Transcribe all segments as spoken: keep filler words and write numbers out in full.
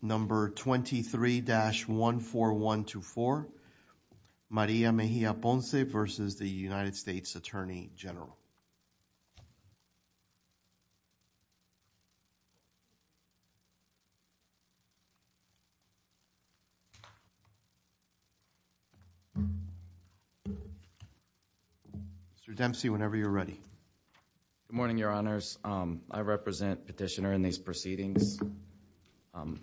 number twenty-three dash one four one two four, Maria Mejia Ponce versus the United States Attorney General. Mister Dempsey, whenever you're ready. Good morning, Your Honors. Um, I represent petitioner in these proceedings. Um,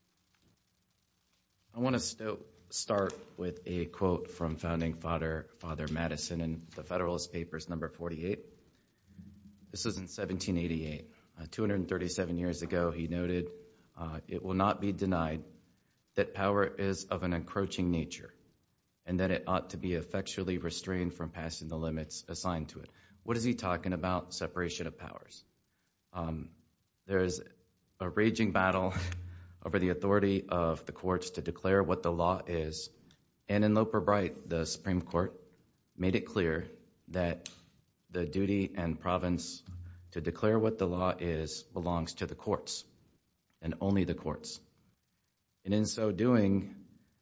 I want to st start with a quote from founding father, Father Madison in the Federalist Papers, number forty-eight. This is in seventeen eighty-eight. Uh, two hundred thirty-seven years ago, he noted, uh, it will not be denied that power is of an encroaching nature and that it ought to be effectually restrained from passing the limits assigned to it. What is he talking about? Separation of powers. Um, there's a raging battle over the authority of the courts to declare what the law is. And in Loper Bright, the Supreme Court made it clear that the duty and province to declare what the law is belongs to the courts and only the courts. And in so doing,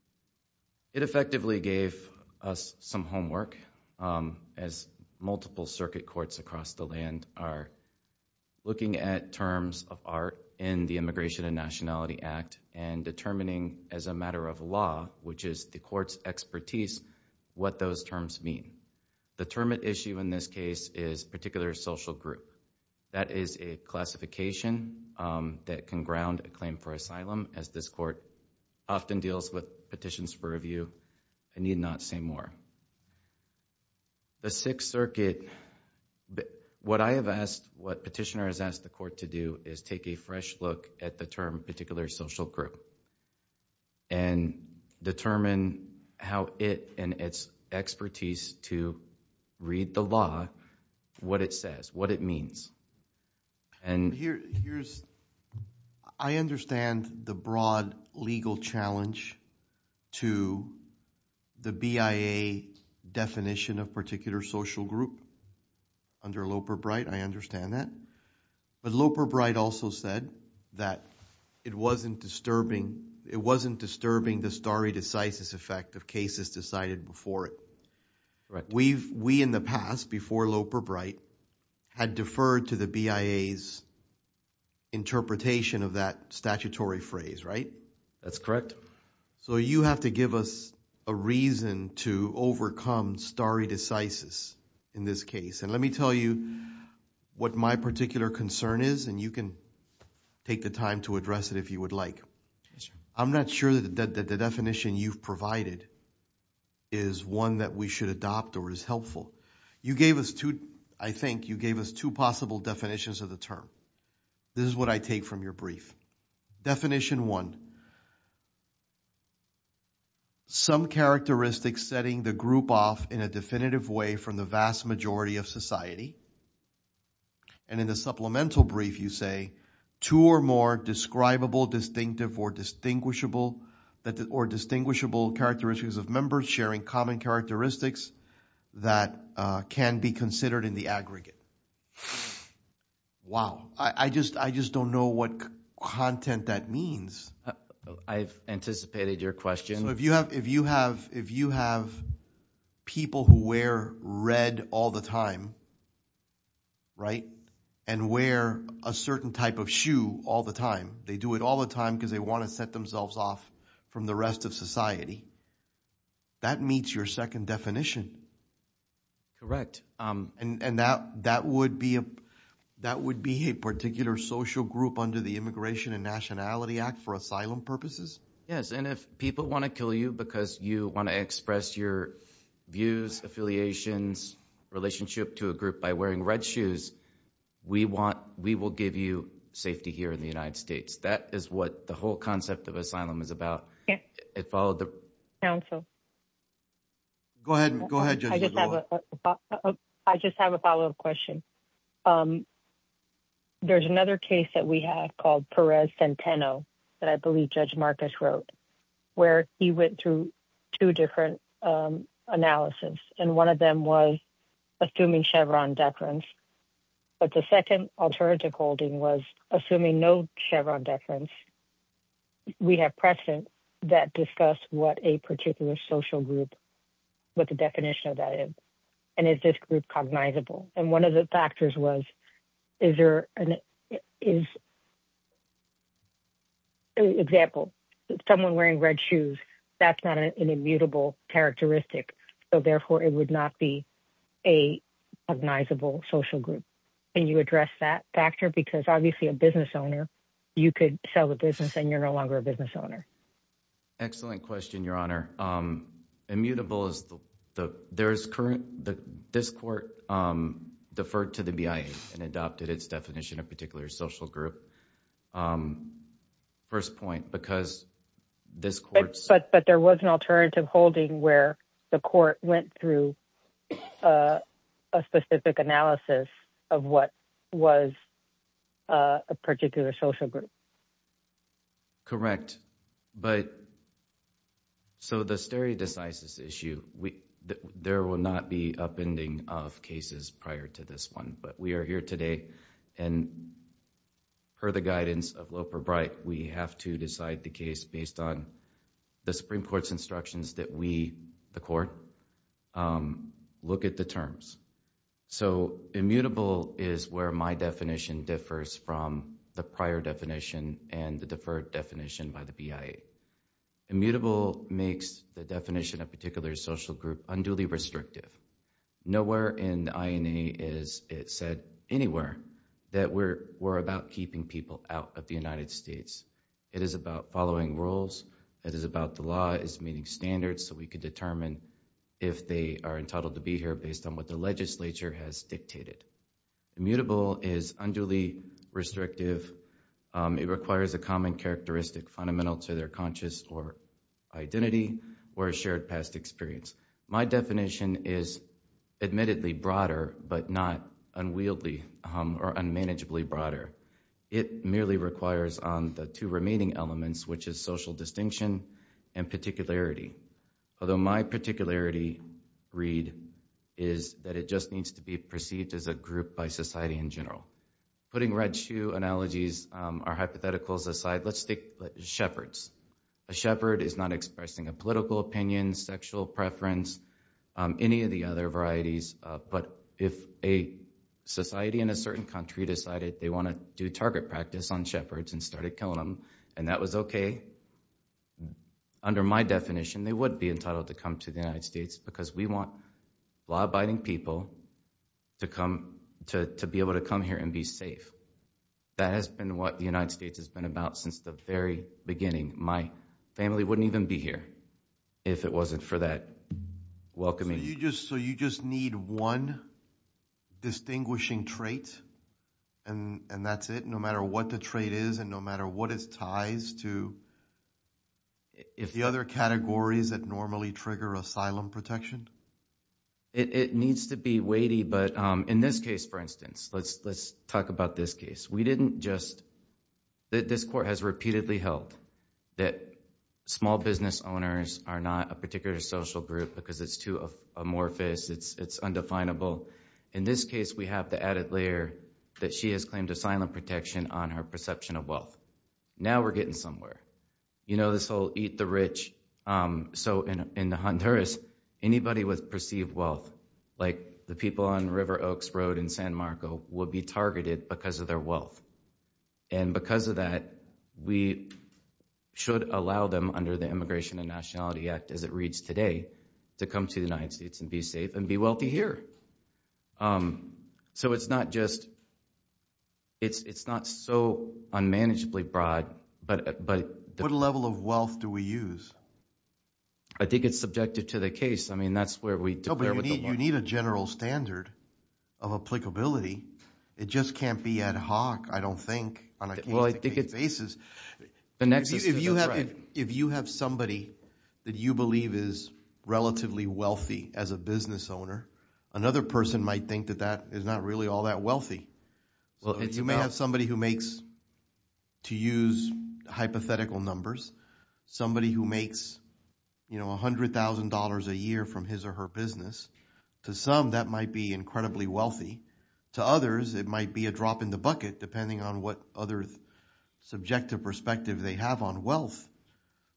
it effectively gave us some homework um, as multiple circuit courts across the land are looking at terms of art in the Immigration and Nationality Act and determining as a matter of law, which is the court's expertise, what those terms mean. The term at issue in this case is particular social group. That is a classification um, that can ground a claim for asylum, as this court often deals with petitions for review. I need not say more. The Sixth Circuit, what I have asked, what petitioner has asked the court to do is take a fresh look at the term particular social group and determine how it and its expertise to read the law, what it says, what it means. And Here, here's, I understand the broad legal challenge to the B I A definition of particular social group under Loper Bright. I understand that. But Loper Bright also said that it wasn't disturbing, it wasn't disturbing the stare decisis effect of cases decided before it. Right. We've, we in the past, before Loper Bright, had deferred to the B I A's interpretation of that statutory phrase, right? That's correct. So you have to give us a reason to overcome stare decisis in this case. And let me tell you what my particular concern is, and you can take the time to address it if you would like. Yes, sir. I'm not sure that the, that the definition you've provided is one that we should adopt or is helpful. You gave us two, I think you gave us two possible definitions of the term. This is what I take from your brief. Definition one, some characteristics setting the group off in a definitive way from the vast majority of society. And in the supplemental brief, you say two or more describable, distinctive, or distinguishable that or distinguishable characteristics of members sharing common characteristics that uh, can be considered in the aggregate. Wow, I, I just I just don't know what c- content that means. Uh, I've anticipated your question. So if you have if you have if you have people who wear red all the time, right, and wear a certain type of shoe all the time, they do it all the time because they want to set themselves off from the rest of society. That meets your second definition. Correct. Um, And and that that would be a that would be a particular social group under the Immigration and Nationality Act for asylum purposes? yes, and if people want to kill you because you want to express your views, affiliations, relationship to a group by wearing red shoes, we want we will give you safety here in the United States. That is what the whole concept of asylum is about. Yeah. It followed the Counsel. Go ahead, go ahead, Judge I just have Lagoa. a, a, a, a I just have a follow-up question. Um, there's another case that we have called Perez Centeno that I believe Judge Marcus wrote, where he went through two different um, analyses, and one of them was assuming Chevron deference, but the second alternative holding was assuming no Chevron deference, we have precedent that discuss what a particular social group, what the definition of that is, and is this group cognizable? And one of the factors was, is there an is example, someone wearing red shoes? That's not an, an immutable characteristic, so therefore it would not be a cognizable social group. Can you address that factor? Because obviously a business owner, you could sell the business and you're no longer a business owner. Excellent question, Your Honor. Um, immutable is the, the there's current, the, this court um, deferred to the B I A and adopted its definition of particular social group. Um, first point, because this court's... But, but, but there was an alternative holding where the court went through uh, a specific analysis of what was uh, a particular social group. Correct. But so the stare decisis issue, we, th- there will not be upending of cases prior to this one. But we are here today, and per the guidance of Loper Bright, we have to decide the case based on the Supreme Court's instructions that we, the court, um, look at the terms. So immutable is where my definition differs from the prior definition and the deferred definition by the B I A. Immutable makes the definition of particular social group unduly restrictive. Nowhere in the I N A is it said anywhere that we're we're about keeping people out of the United States. It is about following rules. It is about the law is meeting standards so we could determine if they are entitled to be here based on what the legislature has dictated. Immutable is unduly restrictive. Um, it requires a common characteristic fundamental to their conscious or identity or a shared past experience. My definition is admittedly broader, but not unwieldy um, or unmanageably broader. It merely requires on the two remaining elements, which is social distinction and particularity. Although my particularity read is that it just needs to be perceived as a group by society in general. Putting red shoe analogies um, or hypotheticals aside, let's stick shepherds. A shepherd is not expressing a political opinion, sexual preference, um, any of the other varieties. Uh, but if a society in a certain country decided they want to do target practice on shepherds and started killing them, and that was okay, under my definition, they would be entitled to come to the United States because we want law-abiding people to come to, to be able to come here and be safe. That has been what the United States has been about since the very beginning. My family wouldn't even be here if it wasn't for that welcoming. So you just so you just need one distinguishing trait, and and that's it. No matter what the trait is, and no matter what its ties to. If the other categories that normally trigger asylum protection? It, it needs to be weighty, but um, in this case, for instance, let's let's talk about this case. We didn't just, th- this court has repeatedly held that small business owners are not a particular social group because it's too amorphous, it's it's undefinable. In this case, we have the added layer that she has claimed asylum protection on her perception of wealth. Now we're getting somewhere. You know, this whole eat the rich. Um, so in, in the Honduras, anybody with perceived wealth, like the people on River Oaks Road in San Marco, would be targeted because of their wealth. And because of that, we should allow them under the Immigration and Nationality Act, as it reads today, to come to the United States and be safe and be wealthy here. Um, so it's not just, it's it's not so unmanageably broad, but but. What level of wealth do we use? I think it's subjective to the case. I mean, that's where we declare no, but you what need, the law. You need a general standard of applicability. It just can't be ad hoc, I don't think, on a case-to-case well, I think it's, basis. The nexus if you, if you have right. if, if you have somebody that you believe is relatively wealthy as a business owner, another person might think that that is not really all that wealthy. So well, it's you about, may have somebody who makes, to use hypothetical numbers, somebody who makes, you know, one hundred thousand dollars a year from his or her business. To some, that might be incredibly wealthy. To others, it might be a drop in the bucket, depending on what other th- subjective perspective they have on wealth.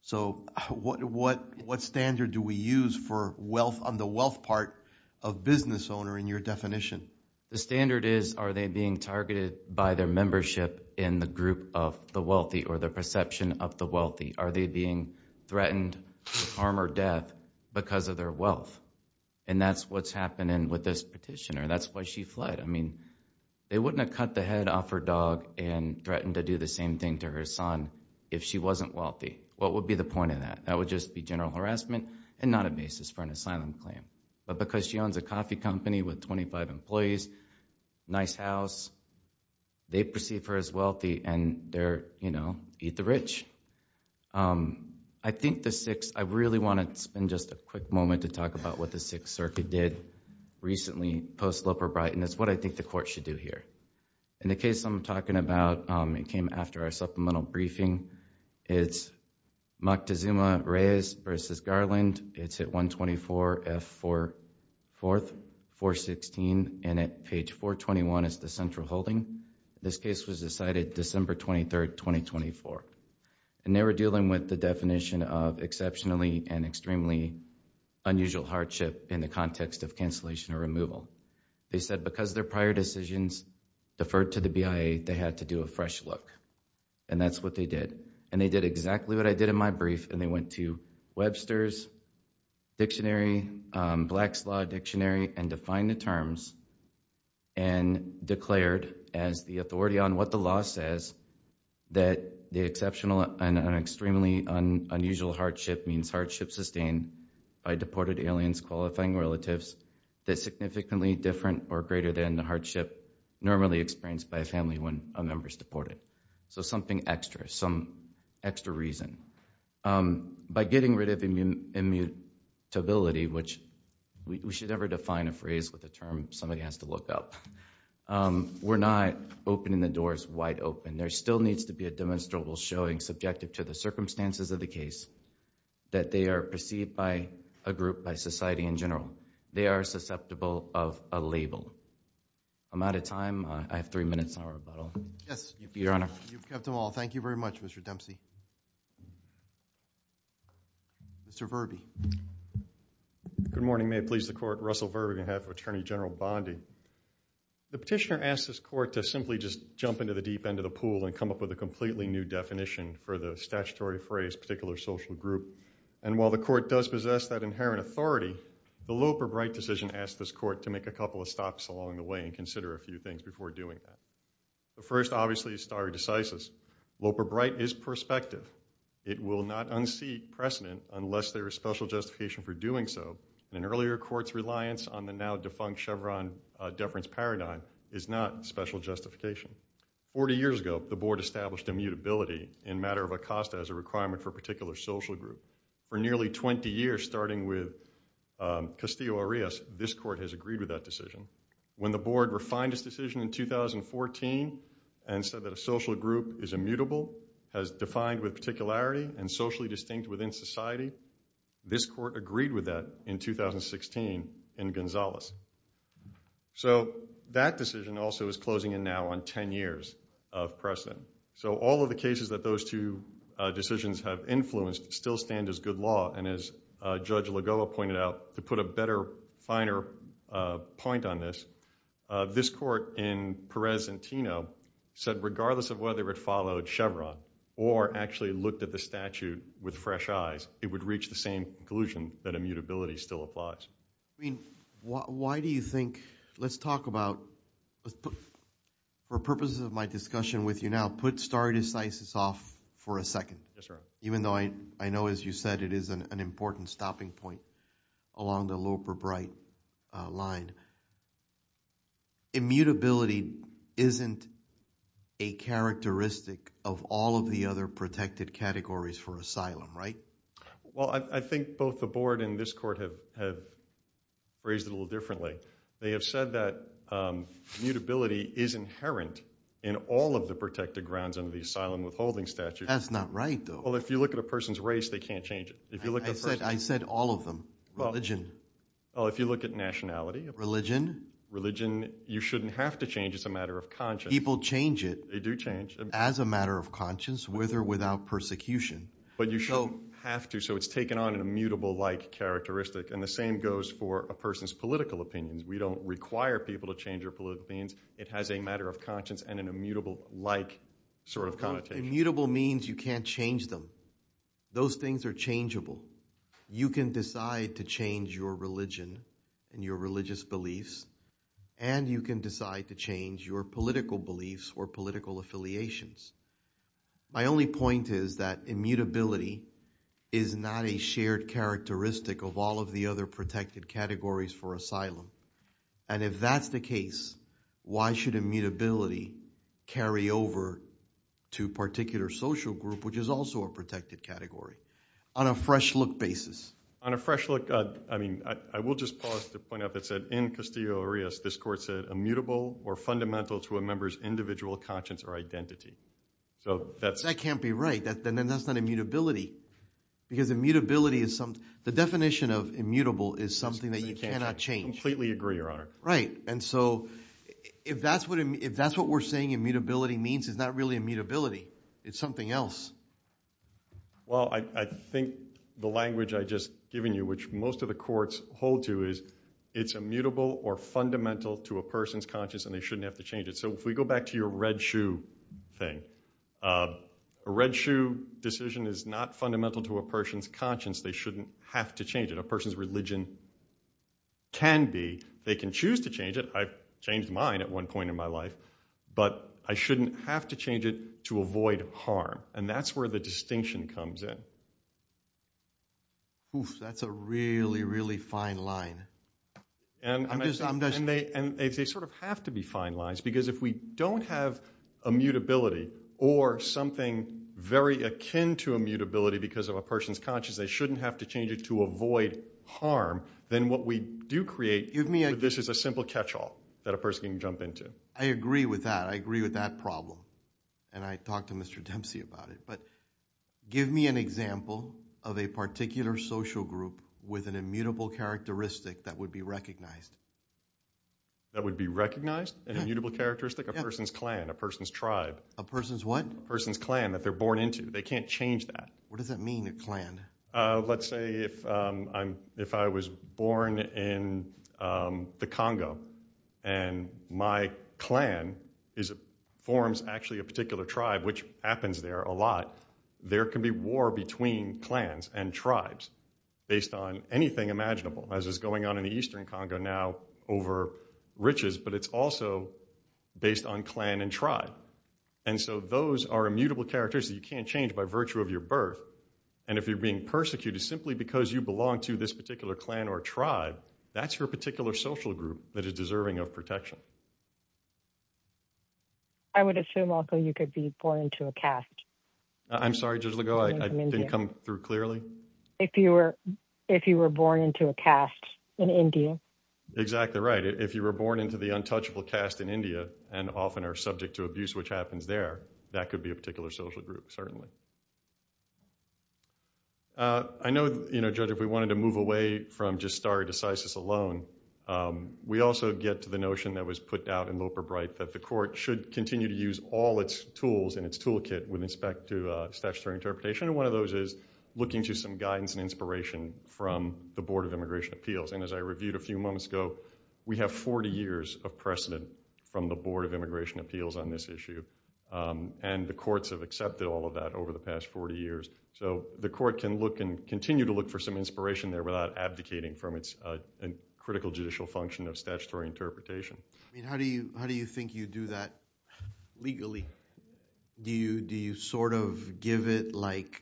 So what what what standard do we use for wealth on the wealth part of business owner in your definition? The standard is, are they being targeted by their membership in the group of the wealthy or the perception of the wealthy? Are they being threatened with harm or death because of their wealth? And that's what's happening with this petitioner. That's why she fled. I mean, they wouldn't have cut the head off her dog and threatened to do the same thing to her son if she wasn't wealthy. What would be the point of that? That would just be general harassment and not a basis for an asylum claim. But because she owns a coffee company with twenty-five employees, nice house, they perceive her as wealthy and they're, you know, eat the rich. Um, I think the Sixth, I really want to spend just a quick moment to talk about what the Sixth Circuit did recently post-Loper-Bright, and it's what I think the court should do here. In the case I'm talking about, um, it came after our supplemental briefing. It's Moctezuma-Reyes versus Garland. It's at one twenty-four F four, fourth, four sixteen, and at page four twenty-one is the central holding. This case was decided December twenty-third, twenty twenty-four. And they were dealing with the definition of exceptionally and extremely unusual hardship in the context of cancellation or removal. They said because their prior decisions deferred to the B I A, they had to do a fresh look. And that's what they did. And they did exactly what I did in my brief, and they went to Webster's Dictionary, um, Black's Law Dictionary, and defined the terms and declared as the authority on what the law says that the exceptional and an extremely un, unusual hardship means hardship sustained by deported aliens qualifying relatives that's significantly different or greater than the hardship normally experienced by a family when a member is deported. So something extra, some extra reason. Um, by getting rid of immu- immutability, which we, we should never define a phrase with a term somebody has to look up. Um, we're not opening the doors wide open. There still needs to be a demonstrable showing subjective to the circumstances of the case that they are perceived by a group, by society in general. They are susceptible of a label. I'm out of time. Uh, I have three minutes on rebuttal. Yes. Your Honor. You've kept them all. Thank you very much, Mister Dempsey. Mister Verby. Good morning. May it please the Court. Russell Verby on behalf of Attorney General Bondi. The petitioner asked this Court to simply just jump into the deep end of the pool and come up with a completely new definition for the statutory phrase particular social group. And while the Court does possess that inherent authority, the Loper-Bright decision asked this Court to make a couple of stops along the way and consider a few things before doing that. The first, obviously, is stare decisis. Loper-Bright is prospective. It will not unseat precedent unless there is special justification for doing so. And an earlier court's reliance on the now defunct Chevron uh, deference paradigm is not special justification. Forty years ago, the Board established immutability in matter of Acosta as a requirement for a particular social group. For nearly twenty years, starting with um, Castillo-Arias, this Court has agreed with that decision. When the Board refined its decision in two thousand fourteen and said that a social group is immutable, has defined with particularity and socially distinct within society, this Court agreed with that in two thousand sixteen in Gonzalez. So that decision also is closing in now on ten years of precedent. So all of the cases that those two uh, decisions have influenced still stand as good law. And as uh, Judge Lagoa pointed out, to put a better, finer uh, point on this, uh, this Court in Perez and Tino said regardless of whether it followed Chevron or actually looked at the statute with fresh eyes, it would reach the same conclusion that immutability still applies. I mean, why, why do you think, let's talk about, let's put, for purposes of my discussion with you now, put stare decisis off for a second. Yes, sir. Even though I, I know, as you said, it is an, an important stopping point along the Loper-Bright uh, line. Immutability isn't a characteristic of all of the other protected categories for asylum, right? Well, I, I think both the Board and this Court have, have phrased it a little differently. They have said that um, immutability is inherent in all of the protected grounds under the asylum withholding statute. That's not right, though. Well, if you look at a person's race, they can't change it. If you look I, at I said I said all of them. Religion. Well, if you look at nationality. Religion. Religion, you shouldn't have to change. It's a matter of conscience. People change it. They do change. As a matter of conscience, with or without persecution. But you shouldn't So have to, so it's taken on an immutable-like characteristic. And the same goes for a person's political opinions. We don't require people to change their political opinions. It has a matter of conscience and an immutable-like sort of connotation. Immutable means you can't change them. Those things are changeable. You can decide to change your religion and your religious beliefs, and you can decide to change your political beliefs or political affiliations. My only point is that immutability is not a shared characteristic of all of the other protected categories for asylum. And if that's the case, why should immutability carry over to particular social group, which is also a protected category, on a fresh look basis? On a fresh look, uh, I mean, I, I will just pause to point out that said in Castillo-Arias, this court said immutable or fundamental to a member's individual conscience or identity. So that's... That can't be right. That, then that's not immutability. Because immutability is some... The definition of immutable is something that you cannot change. Completely agree, Your Honor. Right. And so if that's what if that's what we're saying immutability means, it's not really immutability. It's something else. Well, I, I think the language I just given you, which most of the courts hold to, is it's immutable or fundamental to a person's conscience and they shouldn't have to change it. So if we go back to your red shoe thing, uh, a red shoe decision is not fundamental to a person's conscience. They shouldn't have to change it. A person's religion can be. They can choose to change it. I've changed mine at one point in my life. But I shouldn't have to change it to avoid harm. And that's where the distinction comes in. Oof, that's a really, really fine line. And, I'm and, just, think, I'm just, and, they, and they, they sort of have to be fine lines, because if we don't have immutability or something very akin to immutability because of a person's conscience, they shouldn't have to change it to avoid harm, then what we do create Give me a, with this is a simple catch-all that a person can jump into. I agree with that. I agree with that problem. And I talked to Mister Dempsey about it. But give me an example of a particular social group with an immutable characteristic that would be recognized. That would be recognized? An Yeah. immutable characteristic? A Yeah. person's clan, a person's tribe. A person's what? A person's clan that they're born into. They can't change that. What does that mean, a clan? Uh, let's say if um, I'm if I was born in um, the Congo and my clan is a, forms actually a particular tribe, which happens there a lot, there can be war between clans and tribes based on anything imaginable, as is going on in the Eastern Congo now over riches, but it's also based on clan and tribe. And so those are immutable characteristics you can't change by virtue of your birth. And if you're being persecuted simply because you belong to this particular clan or tribe, that's your particular social group that is deserving of protection. I would assume also you could be born into a caste. Uh, I'm sorry, Judge Legault, I, I didn't India. come through clearly. If you were, if you were born into a caste in India. Exactly right. If you were born into the untouchable caste in India and often are subject to abuse, which happens there, that could be a particular social group, certainly. Uh, I know, you know, Judge, if we wanted to move away from just stare decisis alone, um, we also get to the notion that was put out in Loper Bright that the court should continue to use all its tools in its toolkit with respect to uh, statutory interpretation, and one of those is looking to some guidance and inspiration from the Board of Immigration Appeals. And as I reviewed a few moments ago, we have forty years of precedent from the Board of Immigration Appeals on this issue. Um, and the courts have accepted all of that over the past forty years. So the court can look and continue to look for some inspiration there without abdicating from its uh, critical judicial function of statutory interpretation. I mean, how do you how do you think you do that legally? Do you do you sort of give it like,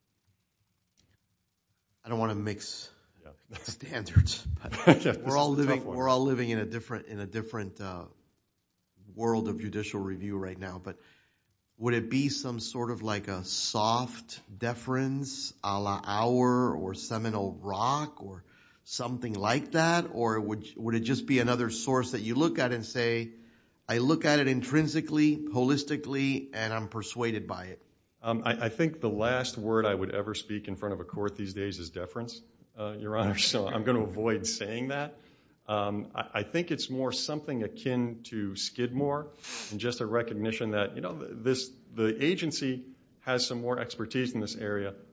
I don't want to mix yeah. standards, but yeah, we're all living we're all living in a different in a different uh, world of judicial review right now. But would it be some sort of like a soft deference a la Auer or Seminole Rock or something like that? Or would would it just be another source that you look at and say, I look at it intrinsically, holistically, and I'm persuaded by it? Um, I, I think the last word I would ever speak in front of a court these days is deference, uh, Your Honor, so I'm going to avoid saying that. Um, I, I think it's more something akin to Skidmore and just a recognition that, you know, this the agency has some more expertise in this area.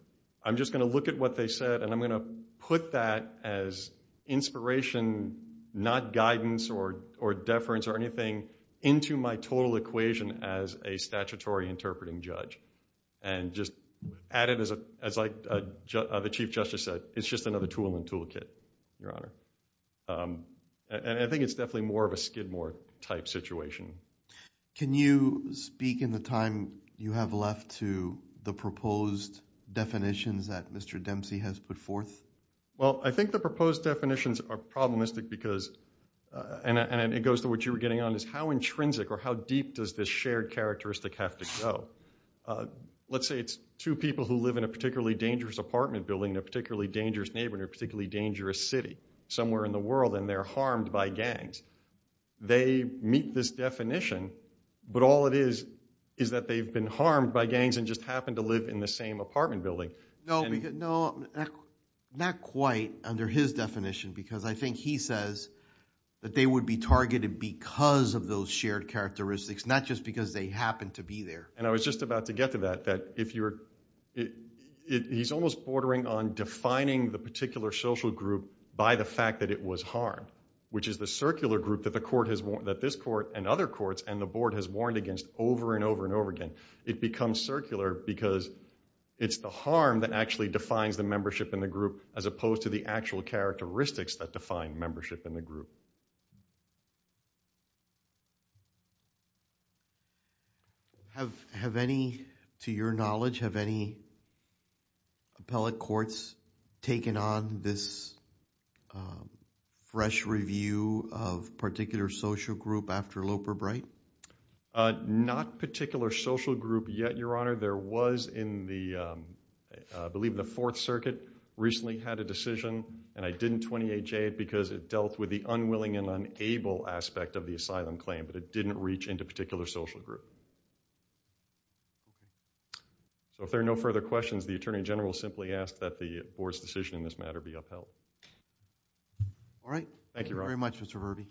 I'm just going to look at what they said, and I'm going to put that as inspiration, not guidance or, or deference or anything, into my total equation as a statutory interpreting judge. And just add it as, a, as like uh, ju uh, the Chief Justice said, it's just another tool in the toolkit, Your Honor. Um, and, and I think it's definitely more of a Skidmore type situation. Can you speak in the time you have left to the proposed definitions that Mister Dempsey has put forth? Well, I think the proposed definitions are problematic because, uh, and, and it goes to what you were getting on, is how intrinsic or how deep does this shared characteristic have to go? Uh, let's say it's two people who live in a particularly dangerous apartment building in a particularly dangerous neighborhood in a particularly dangerous city somewhere in the world, and they're harmed by gangs. They meet this definition, but all it is is that they've been harmed by gangs and just happen to live in the same apartment building. No, and, because, no, not, not quite under his definition, because I think he says that they would be targeted because of those shared characteristics, not just because they happen to be there. And I was just about to get to that, that if you're, it, it, he's almost bordering on defining the particular social group by the fact that it was harmed, which is the circular group that the court has, that this court and other courts and the board has warned against over and over and over again. It becomes circular because it's the harm that actually defines the membership in the group as opposed to the actual characteristics that define membership in the group. Have, have any, to your knowledge, have any appellate courts taken on this um, fresh review of particular social group after Loper Bright? Uh, not particular social group yet, Your Honor. There was in the, um, I believe the Fourth Circuit recently had a decision, and I didn't twenty-eight J it because it dealt with the unwilling and unable aspect of the asylum claim, but it didn't reach into particular social group. So if there are no further questions, the Attorney General simply asked that the board's decision in this matter be upheld. All right. Thank you, Your Honor. Very much, Mister Verby.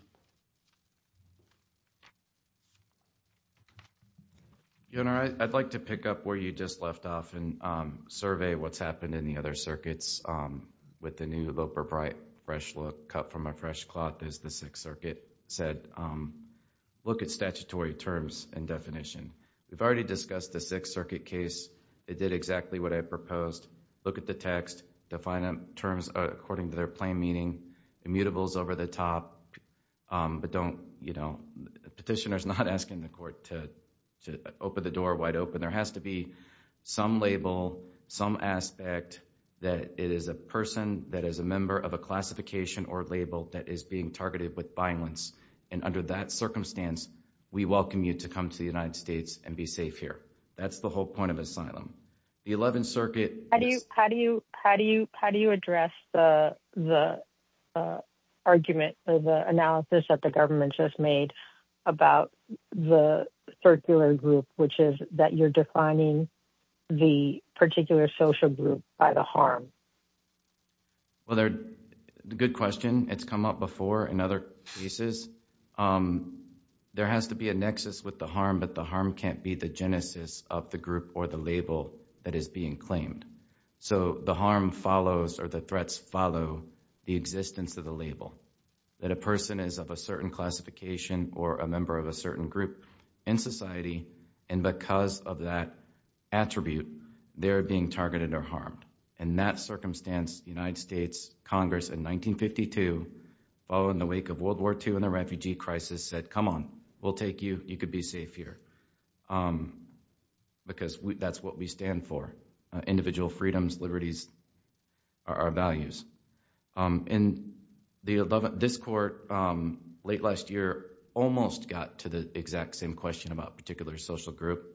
Your Honor, I'd like to pick up where you just left off and um, survey what's happened in the other circuits um, with the new Loper Bright fresh look, cut from a fresh cloth, as the Sixth Circuit said. Um, look at statutory terms and definition. We've already discussed the Sixth Circuit case. It did exactly what I proposed. Look at the text, define terms according to their plain meaning, immutables over the top, um, but don't, you know, the petitioner's not asking the court to, to open the door wide open. There has to be some label, some aspect that it is a person that is a member of a classification or label that is being targeted with violence. And under that circumstance, we welcome you to come to the United States and be safe here. That's the whole point of asylum. The Eleventh Circuit. How do you how do you how do you how do you address the the uh, argument or the analysis that the government just made about the circular group, which is that you're defining the particular social group by the harm? Well, they're good question. It's come up before in other cases. Um, There has to be a nexus with the harm, but the harm can't be the genesis of the group or the label that is being claimed. So the harm follows, or the threats follow, the existence of the label. That a person is of a certain classification or a member of a certain group in society, and because of that attribute, they're being targeted or harmed. In that circumstance, the United States Congress in nineteen fifty-two, following the wake of World War Two and the refugee crisis, said, come on, we'll take you, you could be safe here. Um, because we, that's what we stand for. Uh, individual freedoms, liberties are our values. Um, in the eleventh, this court, um, late last year, almost got to the exact same question about particular social group.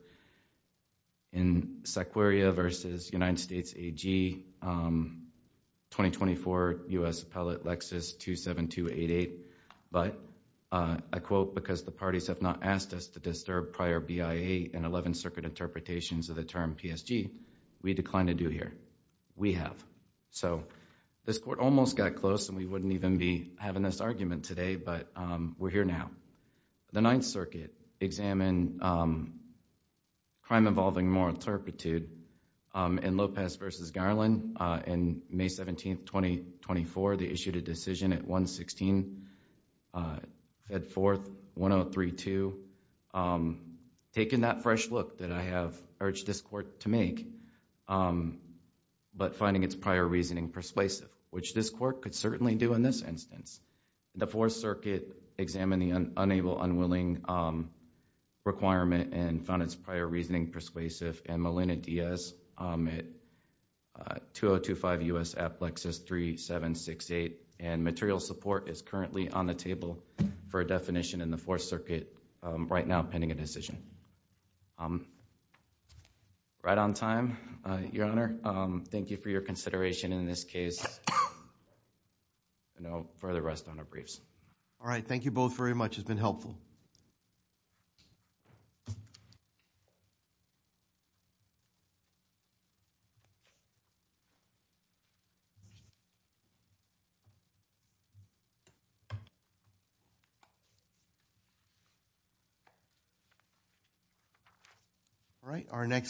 In Saqueria versus United States A G, um, twenty twenty-four U S Appellate Lexus two seven two eight eight, but uh, I quote, because the parties have not asked us to disturb prior B I A and eleventh Circuit interpretations of the term P S G, we decline to do here. We have. So this court almost got close and we wouldn't even be having this argument today, but um, we're here now. The Ninth Circuit examined um, crime involving moral turpitude Um, in Lopez versus Garland, uh, in May seventeenth, twenty twenty-four, they issued a decision at one sixteen, uh, Fed fourth, one oh three two, um, taking that fresh look that I have urged this court to make, um, but finding its prior reasoning persuasive, which this court could certainly do in this instance. The Fourth Circuit examined the un unable, unwilling um, requirement and found its prior reasoning persuasive, and Molina Diaz um, at uh, two oh two five U S App Lexus three seven six eight, and material support is currently on the table for a definition in the Fourth Circuit um, right now, pending a decision. Um, right on time, uh, Your Honor. Um, thank you for your consideration in this case. No further rest on our briefs. All right, thank you both very much. It's been helpful. All right, our next